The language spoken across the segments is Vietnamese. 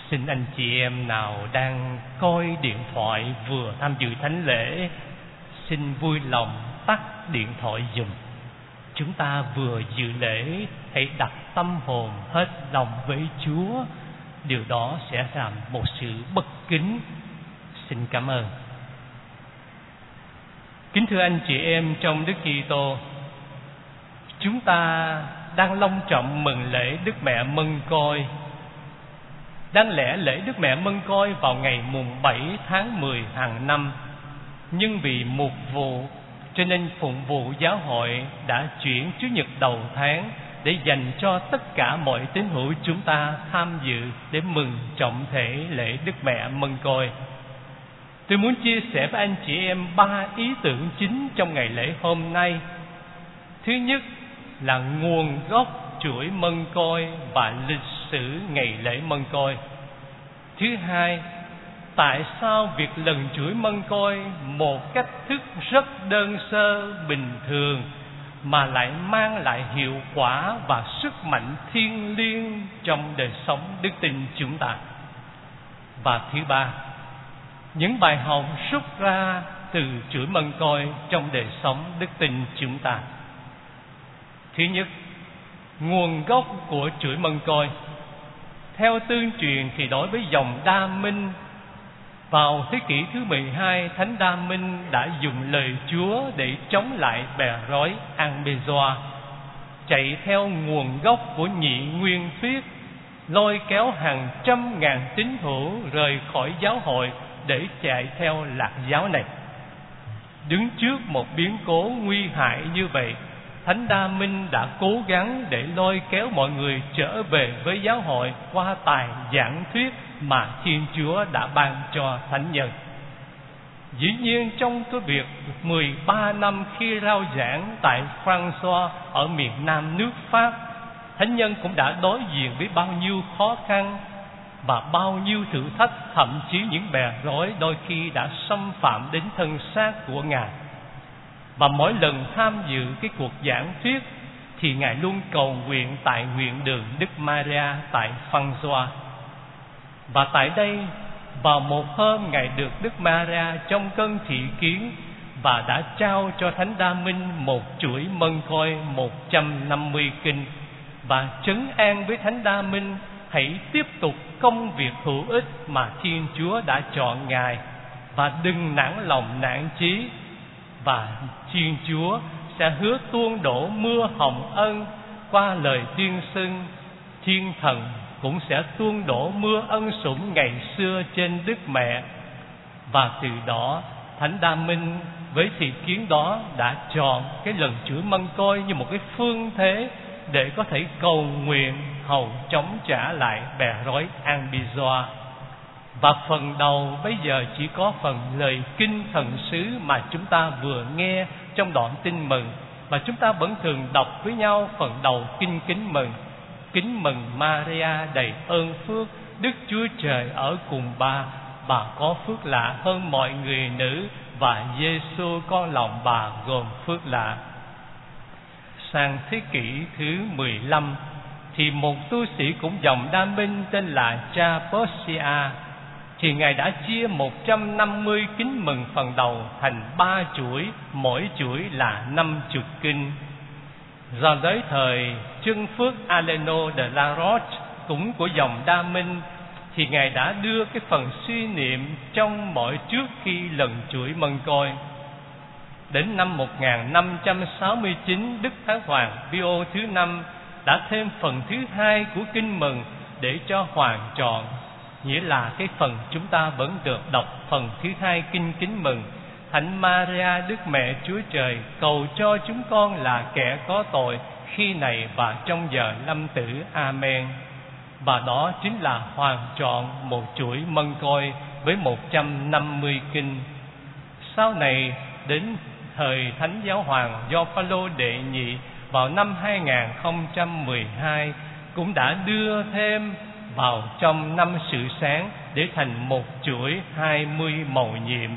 Xin anh chị em nào đang coi điện thoại vừa tham dự thánh lễ, xin vui lòng tắt điện thoại giùm. Chúng ta vừa dự lễ, hãy đặt tâm hồn hết lòng với Chúa. Điều đó sẽ làm một sự bất kính. Xin cảm ơn. Kính thưa anh chị em trong Đức Kitô, chúng ta đang long trọng mừng lễ Đức Mẹ Mân Côi. Đáng lẽ lễ Đức Mẹ Mân Côi vào ngày mùng 7 tháng 10 hàng năm, nhưng vì mục vụ cho nên Phụng vụ Giáo hội đã chuyển Chủ nhật đầu tháng để dành cho tất cả mọi tín hữu chúng ta tham dự để mừng trọng thể lễ Đức Mẹ Mân Côi. Tôi muốn chia sẻ với anh chị em 3 ý tưởng chính trong ngày lễ hôm nay. Thứ nhất là nguồn gốc chuỗi Mân Côi và lịch sử ngày lễ Mân Côi. Thứ hai, tại sao việc lần chuỗi Mân Côi một cách thức rất đơn sơ bình thường mà lại mang lại hiệu quả và sức mạnh thiêng liêng trong đời sống đức tin chúng ta. Và thứ ba, những bài học rút ra từ chuỗi Mân Côi trong đời sống đức tin chúng ta. Thứ nhất, nguồn gốc của chuỗi Mân Côi. Theo tương truyền thì đối với dòng Đa Minh, vào thế kỷ thứ 12, Thánh Đa Minh đã dùng lời Chúa để chống lại bè rối An-bê-doa, chạy theo nguồn gốc của Nhị Nguyên Thuyết, lôi kéo hàng trăm ngàn tín hữu rời khỏi giáo hội để chạy theo lạc giáo này. Đứng trước một biến cố nguy hại như vậy, Thánh Đa Minh đã cố gắng để lôi kéo mọi người trở về với giáo hội qua tài giảng thuyết mà Thiên Chúa đã ban cho thánh nhân. Dĩ nhiên trong cái việc 13 năm khi rao giảng tại François ở miền Nam nước Pháp, thánh nhân cũng đã đối diện với bao nhiêu khó khăn và bao nhiêu thử thách, thậm chí những bè rối đôi khi đã xâm phạm đến thân xác của Ngài. Và mỗi lần tham dự cái cuộc giảng thuyết thì Ngài luôn cầu nguyện tại nguyện đường Đức Maria tại François. Và tại đây, vào một hôm Ngài được Đức Maria trong cơn thị kiến và đã trao cho Thánh Đa Minh một chuỗi Mân Côi 150 kinh và trấn an với Thánh Đa Minh hãy tiếp tục công việc hữu ích mà Thiên Chúa đã chọn Ngài và đừng nản lòng nản chí, và Thiên Chúa sẽ hứa tuôn đổ mưa hồng ân qua lời tuyên xưng. Thiên thần cũng sẽ tuôn đổ mưa ân sủng ngày xưa trên Đức Mẹ. Và từ đó Thánh Đa Minh với thị kiến đó đã chọn cái lần chuỗi Mân Côi như một cái phương thế để có thể cầu nguyện hầu chống trả lại bè rối An-bê-doa. Và phần đầu bây giờ chỉ có phần lời kinh thần sứ mà chúng ta vừa nghe trong đoạn tin mừng, và chúng ta vẫn thường đọc với nhau phần đầu kinh kính mừng. Kính mừng Maria đầy ơn phước, Đức Chúa Trời ở cùng bà có phước lạ hơn mọi người nữ, và Giêsu con lòng bà gồm phước lạ. Sang thế kỷ thứ 15 thì một tu sĩ cũng dòng Đa Minh tên là Cha Possia, thì Ngài đã chia 150 kính mừng phần đầu thành 3 chuỗi, mỗi chuỗi là 50 kinh. Rồi tới thời Trưng Phước Aleno de la Roche, cũng của dòng Đa Minh, thì Ngài đã đưa cái phần suy niệm trong mỗi trước khi lần chuỗi Mân Côi. Đến năm 1569, Đức Thánh Hoàng Pio thứ 5 đã thêm phần thứ 2 của kinh mừng để cho hoàng trọn, nghĩa là cái phần chúng ta vẫn được đọc phần thứ 2 kinh kính mừng: Thánh Maria Đức Mẹ Chúa Trời, cầu cho chúng con là kẻ có tội khi này và trong giờ lâm tử. Amen. Và đó chính là hoàn trọn một chuỗi Mân Côi với 150 kinh. Sau này đến thời Thánh Giáo Hoàng Gioan Phaolô đệ nhị vào năm 2012 cũng đã đưa thêm vào trong năm sự sáng để thành một chuỗi 20 mầu nhiệm.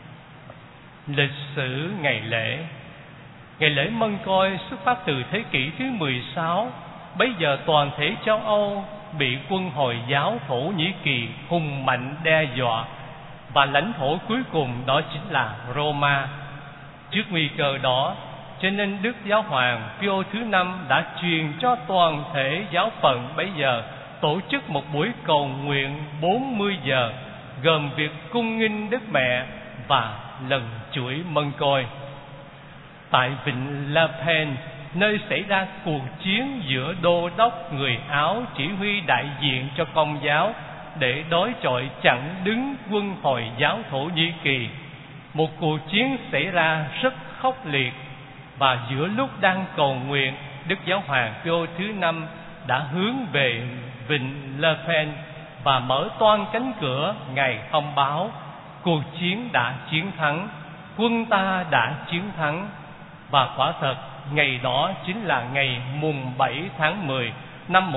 Lịch sử ngày lễ. Ngày lễ Mân Côi xuất phát từ thế kỷ thứ 16. Bây giờ toàn thể châu Âu bị quân Hồi giáo Thổ Nhĩ Kỳ hùng mạnh đe dọa, và lãnh thổ cuối cùng đó chính là Roma. Trước nguy cơ đó, cho nên Đức Giáo hoàng Pio thứ 5 đã truyền cho toàn thể giáo phận bấy giờ tổ chức một buổi cầu nguyện 40 giờ, gồm việc cung nghinh Đức Mẹ và lần chuỗi mân côi. Tại vịnh La Pen, nơi xảy ra cuộc chiến giữa đô đốc người Áo chỉ huy đại diện cho Công giáo để đối chọi chặn đứng quân Hồi giáo Thổ Nhĩ Kỳ, một cuộc chiến xảy ra rất khốc liệt. Và giữa lúc đang cầu nguyện, Đức Giáo hoàng Pio thứ 5 đã hướng về vịnh Le Pen và mở toang cánh cửa. Ngài thông báo cuộc chiến đã chiến thắng, quân ta đã chiến thắng. Và quả thật, ngày đó chính là ngày mùng 7 tháng 10 năm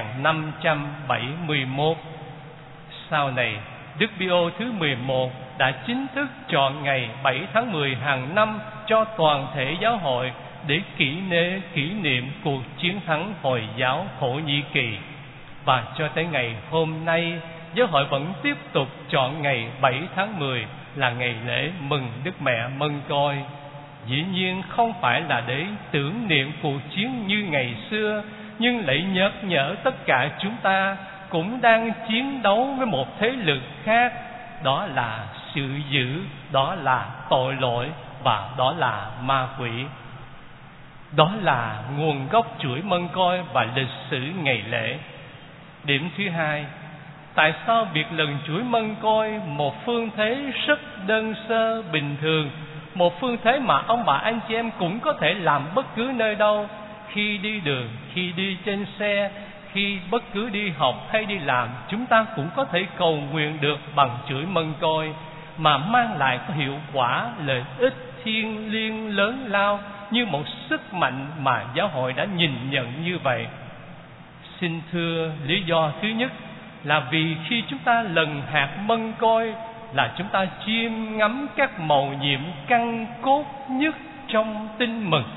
1571. Sau này, Đức Pio thứ 11 đã chính thức chọn ngày 7 tháng 10 hàng năm cho toàn thể giáo hội để kỷ niệm cuộc chiến thắng Hồi giáo Thổ Nhĩ Kỳ. Và cho tới ngày hôm nay, giáo hội vẫn tiếp tục chọn ngày 7 tháng 10 là ngày lễ mừng Đức Mẹ Mân Côi. Dĩ nhiên không phải là để tưởng niệm cuộc chiến như ngày xưa, nhưng lại nhắc nhở tất cả chúng ta cũng đang chiến đấu với một thế lực khác. Đó là sự dữ, đó là tội lỗi, và đó là ma quỷ. Đó là nguồn gốc chuỗi mân côi và lịch sử ngày lễ. Điểm thứ hai, tại sao việc lần chuỗi mân côi, một phương thế rất đơn sơ bình thường, một phương thế mà ông bà anh chị em cũng có thể làm bất cứ nơi đâu, khi đi đường, khi đi trên xe, khi bất cứ đi học hay đi làm, chúng ta cũng có thể cầu nguyện được bằng chuỗi mân côi, mà mang lại có hiệu quả lợi ích thiêng liêng lớn lao như một sức mạnh mà giáo hội đã nhìn nhận như vậy. Xin thưa, lý do thứ nhất là vì khi chúng ta lần hạt mân côi là chúng ta chiêm ngắm các mầu nhiệm căn cốt nhất trong tin mừng.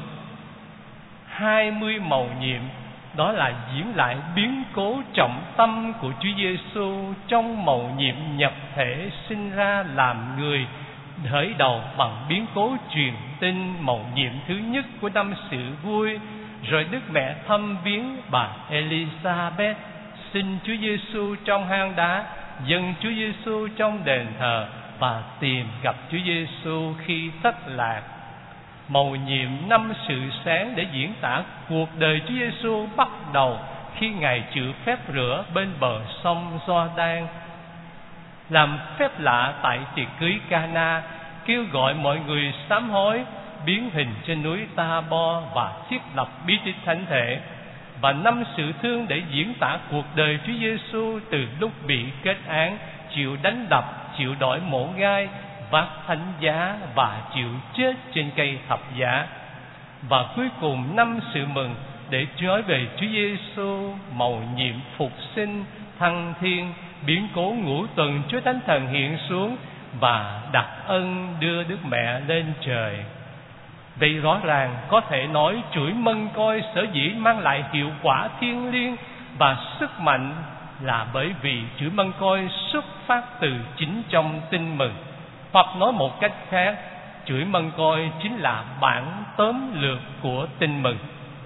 20 mầu nhiệm, đó là diễn lại biến cố trọng tâm của Chúa Giêsu trong mầu nhiệm nhập thể sinh ra làm người, khởi đầu bằng biến cố truyền tin mầu nhiệm thứ nhất của năm sự vui. Rồi Đức Mẹ thăm viếng bà Elizabeth, xin Chúa Giêsu trong hang đá, dâng Chúa Giêsu trong đền thờ và tìm gặp Chúa Giêsu khi thất lạc. Mầu nhiệm năm sự sáng để diễn tả cuộc đời Chúa Giêsu bắt đầu khi Ngài chịu phép rửa bên bờ sông Giođan, làm phép lạ tại tiệc cưới Cana, kêu gọi mọi người sám hối, biến hình trên núi Ta-bo và thiết lập bí tích thánh thể. Và năm sự thương để diễn tả cuộc đời Chúa Giêsu từ lúc bị kết án, chịu đánh đập, chịu đổi mổ gai, vác thánh giá và chịu chết trên cây thập giá. Và cuối cùng năm sự mừng để nói về Chúa Giêsu, mầu nhiệm phục sinh, thăng thiên, biến cố ngũ tuần Chúa Thánh Thần hiện xuống và đặc ân đưa Đức Mẹ lên trời. Vậy rõ ràng có thể nói chuỗi mân côi sở dĩ mang lại hiệu quả thiêng liêng và sức mạnh là bởi vì chuỗi mân côi xuất phát từ chính trong tin mừng. Hoặc nói một cách khác, chuỗi mân côi chính là bản tóm lược của tin mừng.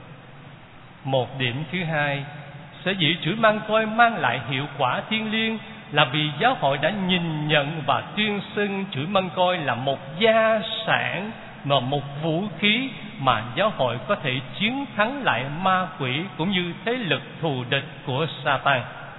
Một điểm thứ hai, sở dĩ chuỗi mân côi mang lại hiệu quả thiêng liêng là vì giáo hội đã nhìn nhận và tuyên xưng chuỗi mân côi là một gia sản, mà một vũ khí mà giáo hội có thể chiến thắng lại ma quỷ cũng như thế lực thù địch của Sa-tan.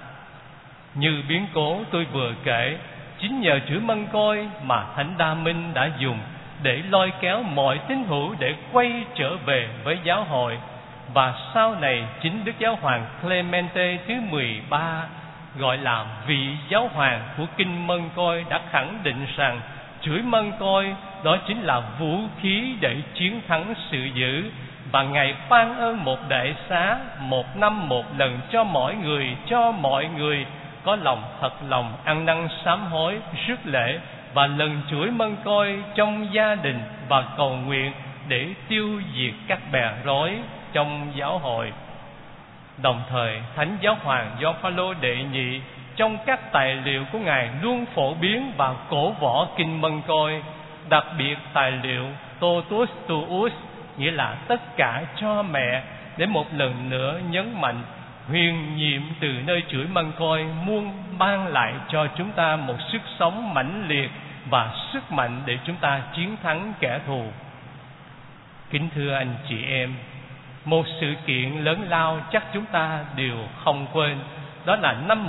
Như biến cố tôi vừa kể, chính nhờ chuỗi mân côi mà Thánh Đa Minh đã dùng để lôi kéo mọi tín hữu để quay trở về với giáo hội. Và sau này chính Đức Giáo hoàng Clemente thứ 13, gọi là vị giáo hoàng của kinh mân côi, đã khẳng định rằng chuỗi mân côi đó chính là vũ khí để chiến thắng sự dữ. Và Ngài ban ơn một đại xá, một năm một lần cho mọi người có lòng thật lòng ăn năn sám hối, rước lễ và lần chuỗi mân côi trong gia đình và cầu nguyện để tiêu diệt các bè rối trong giáo hội. Đồng thời, Thánh Giáo Hoàng Gioan Phaolô đệ nhị trong các tài liệu của Ngài luôn phổ biến và cổ võ kinh Mân Côi, đặc biệt tài liệu Totus Tuus, nghĩa là tất cả cho mẹ, để một lần nữa nhấn mạnh huyền nhiệm từ nơi chuỗi Mân Côi muốn ban lại cho chúng ta một sức sống mãnh liệt và sức mạnh để chúng ta chiến thắng kẻ thù. Kính thưa anh chị em, một sự kiện lớn lao chắc chúng ta đều không quên, đó là năm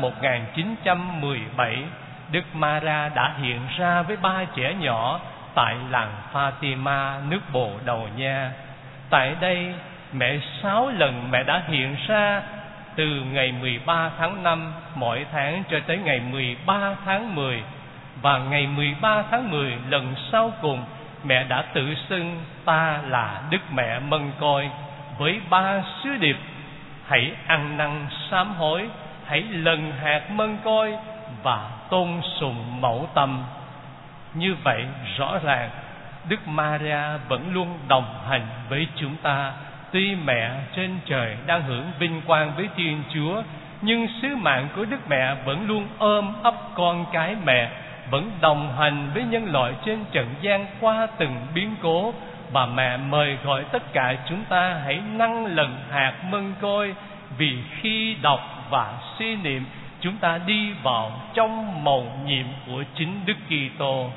1917, Đức Maria đã hiện ra với 3 trẻ nhỏ tại làng Fatima, nước Bồ Đào Nha. Tại đây, mẹ 6 lần mẹ đã hiện ra, từ ngày 13 tháng 5 mỗi tháng cho tới ngày 13 tháng 10. Và ngày 13 tháng 10 lần sau cùng, mẹ đã tự xưng ta là Đức Mẹ Mân Côi với 3 sứ điệp: hãy ăn năn sám hối, hãy lần hạt Mân Côi và tôn sùng mẫu tâm. Như vậy rõ ràng Đức Maria vẫn luôn đồng hành với chúng ta. Tuy mẹ trên trời đang hưởng vinh quang với Thiên Chúa, nhưng sứ mạng của Đức Mẹ vẫn luôn ôm ấp con cái mẹ, vẫn đồng hành với nhân loại trên trần gian qua từng biến cố. Và mẹ mời gọi tất cả chúng ta hãy năn lần hạt Mân Côi, vì khi đọc và suy niệm, chúng ta đi vào trong mầu nhiệm của chính Đức Kitô.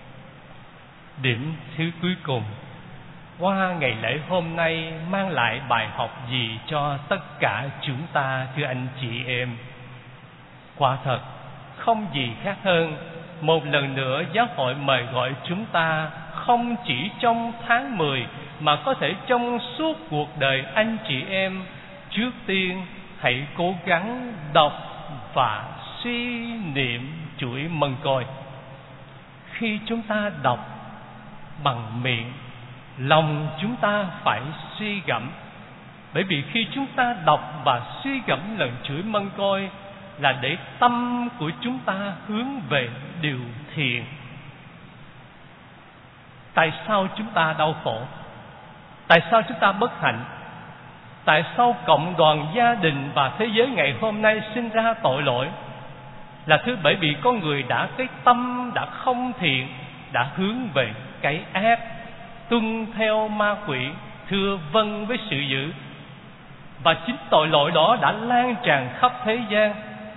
Điểm thứ cuối cùng, qua ngày lễ hôm nay mang lại bài học gì cho tất cả chúng ta, thưa anh chị em? Quả thật, không gì khác hơn một lần nữa giáo hội mời gọi chúng ta không chỉ trong tháng 10 mà có thể trong suốt cuộc đời anh chị em. Trước tiên, hãy cố gắng đọc và suy niệm chuỗi Mân Côi. Khi chúng ta đọc bằng miệng, lòng chúng ta phải suy gẫm. Bởi vì khi chúng ta đọc và suy gẫm lần chuỗi Mân Côi là để tâm của chúng ta hướng về điều thiện. Tại sao chúng ta đau khổ? Tại sao chúng ta bất hạnh? Tại sao cộng đoàn gia đình và thế giới ngày hôm nay sinh ra tội lỗi? Là thứ bởi vì con người cái tâm đã không thiện, đã hướng về cái ác, tuân theo ma quỷ, thưa vâng với sự dữ. Và chính tội lỗi đó đã lan tràn khắp thế gian.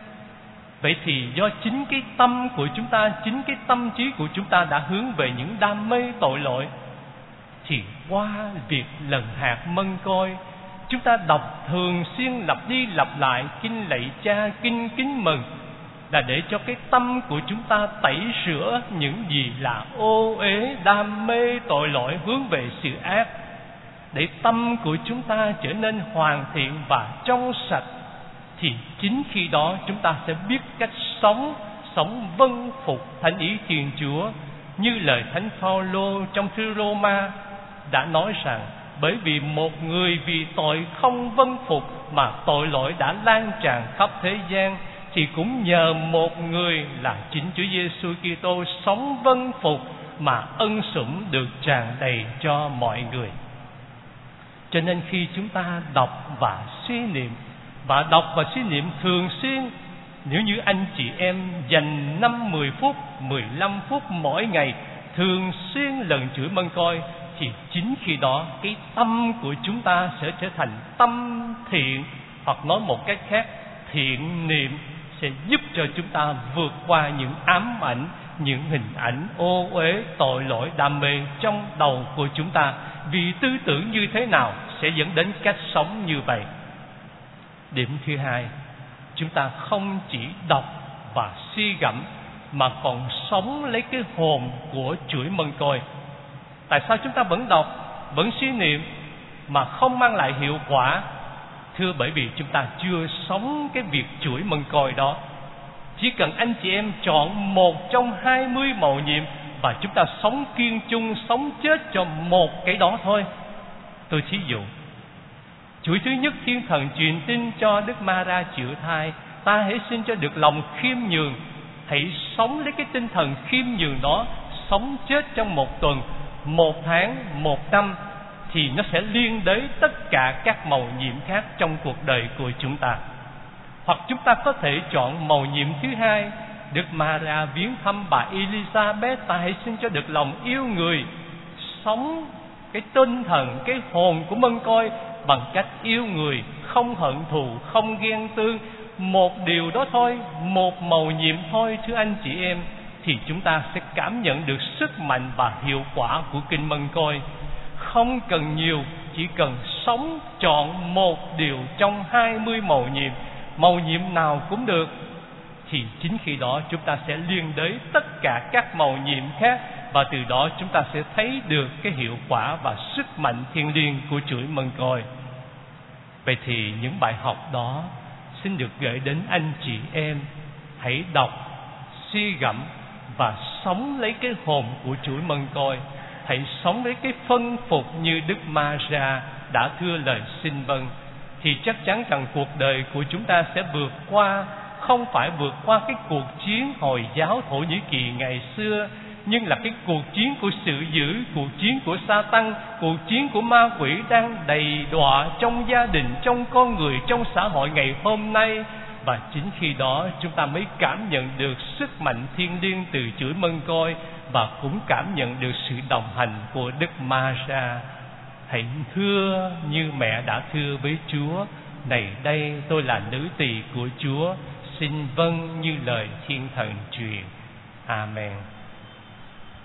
Vậy thì do chính cái tâm của chúng ta, chính cái tâm trí của chúng ta đã hướng về những đam mê tội lỗi, thì qua việc lần hạt Mân Côi, chúng ta đọc thường xuyên lặp đi lặp lại kinh lạy Cha, kinh kính mừng, là để cho cái tâm của chúng ta tẩy rửa những gì là ô uế, đam mê tội lỗi hướng về sự ác, để tâm của chúng ta trở nên hoàn thiện và trong sạch. Thì chính khi đó chúng ta sẽ biết cách sống vâng phục thánh ý Thiên Chúa. Như lời Thánh Phaolô trong thư Roma đã nói rằng, bởi vì một người vì tội không vâng phục mà tội lỗi đã lan tràn khắp thế gian, thì cũng nhờ một người là chính Chúa Giêsu Kitô sống vâng phục mà ân sủng được tràn đầy cho mọi người. Cho nên khi chúng ta đọc và suy niệm, và đọc và suy niệm thường xuyên, nếu như anh chị em dành 5-10 phút, 15 phút mỗi ngày thường xuyên lần chuỗi Mân Côi, thì chính khi đó cái tâm của chúng ta sẽ trở thành tâm thiện, hoặc nói một cách khác, thiện niệm sẽ giúp cho chúng ta vượt qua những ám ảnh, những hình ảnh ô uế, tội lỗi, đam mê trong đầu của chúng ta. Vì tư tưởng như thế nào sẽ dẫn đến cách sống như vậy. Điểm thứ hai, chúng ta không chỉ đọc và suy gẫm mà còn sống lấy cái hồn của chuỗi Mân Côi. Tại sao chúng ta vẫn đọc, vẫn suy niệm mà không mang lại hiệu quả? Thưa, bởi vì chúng ta chưa sống cái việc chuỗi Mân Côi đó. Chỉ cần anh chị em chọn một trong 20 mầu nhiệm và chúng ta sống kiên chung, sống chết cho một cái đó thôi. Tôi thí dụ, chuỗi thứ nhất, Thiên Thần truyền tin cho Đức Maria chịu thai, ta hãy xin cho được lòng khiêm nhường. Hãy sống lấy cái tinh thần khiêm nhường đó, sống chết trong một tuần, 1 tháng, 1 năm, thì nó sẽ liên đới tất cả các mầu nhiệm khác trong cuộc đời của chúng ta. Hoặc chúng ta có thể chọn mầu nhiệm thứ hai. Đức Maria viếng thăm bà Elizabeth, ta hãy xin cho được lòng yêu người, sống cái tinh thần, cái hồn của Mân Côi bằng cách yêu người, không hận thù, không ghen tương. Một điều đó thôi, một mầu nhiệm thôi thưa anh chị em, thì chúng ta sẽ cảm nhận được sức mạnh và hiệu quả của kinh Mân Côi. Không cần nhiều, chỉ cần sống chọn một điều trong 20 mầu nhiệm, mầu nhiệm nào cũng được, thì chính khi đó chúng ta sẽ liên đới tất cả các mầu nhiệm khác, và từ đó chúng ta sẽ thấy được cái hiệu quả và sức mạnh thiêng liêng của chuỗi Mân Côi. Vậy thì những bài học đó xin được gửi đến anh chị em. Hãy đọc, suy gẫm và sống lấy cái hồn của chuỗi Mân Côi. Hãy sống lấy cái phân phục như Đức Maria đã thưa lời xin vâng, thì chắc chắn rằng cuộc đời của chúng ta sẽ vượt qua, không phải vượt qua cái cuộc chiến Hồi giáo Thổ Nhĩ Kỳ ngày xưa, nhưng là cái cuộc chiến của sự dữ, cuộc chiến của Sa-tăng, cuộc chiến của ma quỷ đang đầy đọa trong gia đình, trong con người, trong xã hội ngày hôm nay. Và chính khi đó chúng ta mới cảm nhận được sức mạnh thiêng liêng từ chuỗi Mân Côi, và cũng cảm nhận được sự đồng hành của Đức Maria. Hãy thưa như mẹ đã thưa với Chúa: này đây tôi là nữ tỳ của Chúa, xin vâng như lời Thiên Thần truyền. Amen.